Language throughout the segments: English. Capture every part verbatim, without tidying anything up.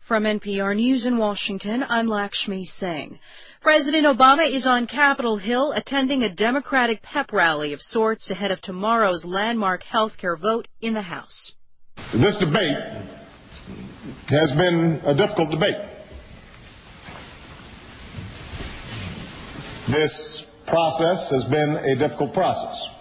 From N P R News in Washington, I'm Lakshmi Singh. President Obama is on Capitol Hill attending a Democratic pep rally of sorts ahead of tomorrow's landmark health care vote in the House. This debate has been a difficult debate. This process has been a difficult process.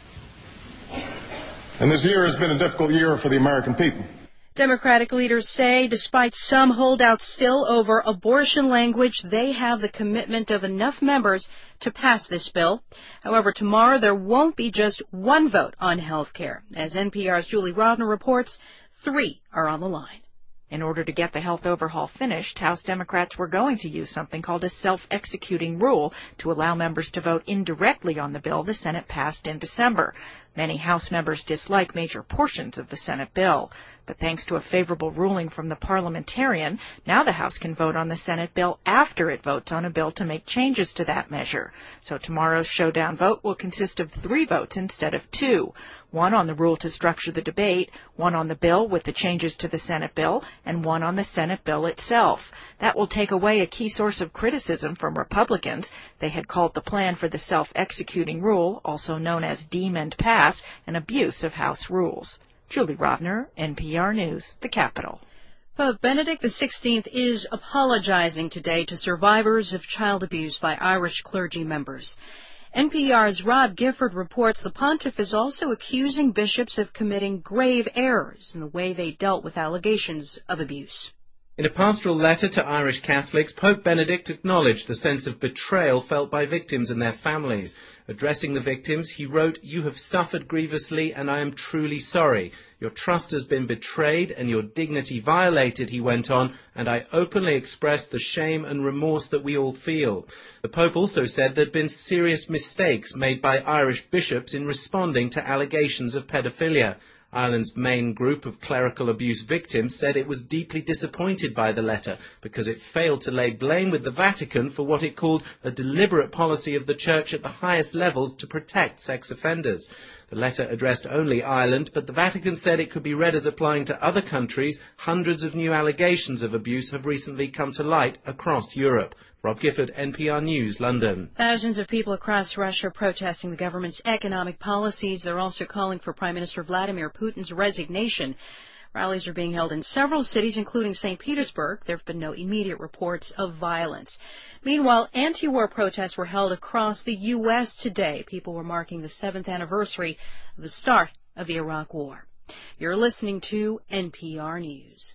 And this year has been a difficult year for the American people. Democratic leaders say despite some holdouts still over abortion language, they have the commitment of enough members to pass this bill. However, tomorrow there won't be just one vote on health care. As N P R's Julie Rovner reports, three are on the line. In order to get the health overhaul finished, House Democrats were going to use something called a self-executing rule to allow members to vote indirectly on the bill the Senate passed in December. Many House members dislike major portions of the Senate bill. But thanks to a favorable ruling from the parliamentarian, now the House can vote on the Senate bill after it votes on a bill to make changes to that measure. So tomorrow's showdown vote will consist of three votes instead of two. One on the rule to structure the debate, one on the bill with the changes to the Senate bill, and one on the Senate bill itself. That will take away a key source of criticism from Republicans. They had called the plan for the self-executing rule, also known as deem and pass, an abuse of House rules. Julie Rovner, N P R News, the Capitol. Pope Benedict the sixteenth is apologizing today to survivors of child abuse by Irish clergy members. N P R's Rob Gifford reports the pontiff is also accusing bishops of committing grave errors in the way they dealt with allegations of abuse. In a pastoral letter to Irish Catholics, Pope Benedict acknowledged the sense of betrayal felt by victims and their families. Addressing the victims, he wrote, "You have suffered grievously, and I am truly sorry. Your trust has been betrayed and your dignity violated," he went on, "and I openly express the shame and remorse that we all feel." The Pope also said there had been serious mistakes made by Irish bishops in responding to allegations of pedophilia. Ireland's main group of clerical abuse victims said it was deeply disappointed by the letter because it failed to lay blame with the Vatican for what it called a deliberate policy of the Church at the highest levels to protect sex offenders. The letter addressed only Ireland, but the Vatican said it could be read as applying to other countries. Hundreds of new allegations of abuse have recently come to light across Europe. Rob Gifford, N P R News, London. Thousands of people across Russia are protesting the government's economic policies. They're also calling for Prime Minister Vladimir Putin's resignation. Rallies are being held in several cities, including Saint Petersburg. There have been no immediate reports of violence. Meanwhile, anti-war protests were held across the U S today. People were marking the seventh anniversary of the start of the Iraq War. You're listening to N P R News.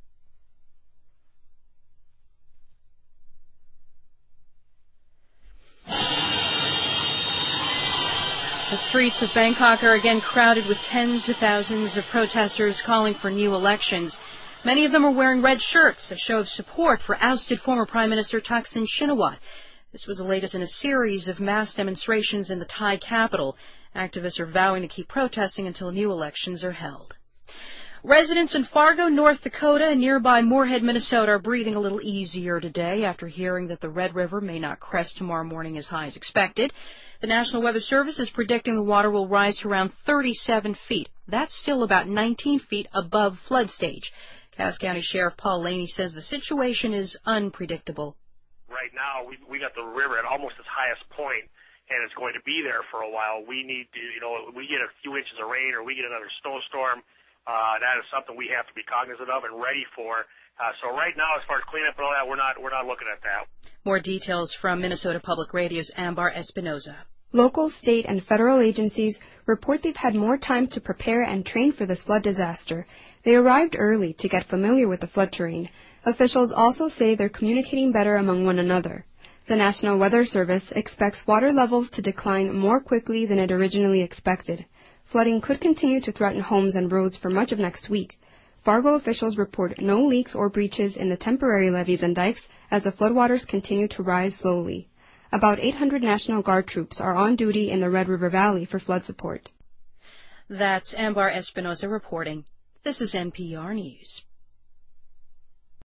The streets of Bangkok are again crowded with tens of thousands of protesters calling for new elections. Many of them are wearing red shirts, a show of support for ousted former Prime Minister Thaksin Shinawatra. This was the latest in a series of mass demonstrations in the Thai capital. Activists are vowing to keep protesting until new elections are held. Residents in Fargo, North Dakota, and nearby Moorhead, Minnesota, are breathing a little easier today after hearing that the Red River may not crest tomorrow morning as high as expected. The National Weather Service is predicting the water will rise to around thirty-seven feet. That's still about nineteen feet above flood stage. Cass County Sheriff Paul Laney says the situation is unpredictable. Right now, we we got the river at almost its highest point, and it's going to be there for a while. We need to, you know, we get a few inches of rain or we get another snowstorm. Uh, that is something we have to be cognizant of and ready for. Uh, so right now, as far as cleanup and all that, we're not we're not looking at that. More details from Minnesota Public Radio's Ambar Espinoza. Local, state, and federal agencies report they've had more time to prepare and train for this flood disaster. They arrived early to get familiar with the flood terrain. Officials also say they're communicating better among one another. The National Weather Service expects water levels to decline more quickly than it originally expected. Flooding could continue to threaten homes and roads for much of next week. Fargo officials report no leaks or breaches in the temporary levees and dikes as the floodwaters continue to rise slowly. About eight hundred National Guard troops are on duty in the Red River Valley for flood support. That's Ambar Espinoza reporting. This is N P R News.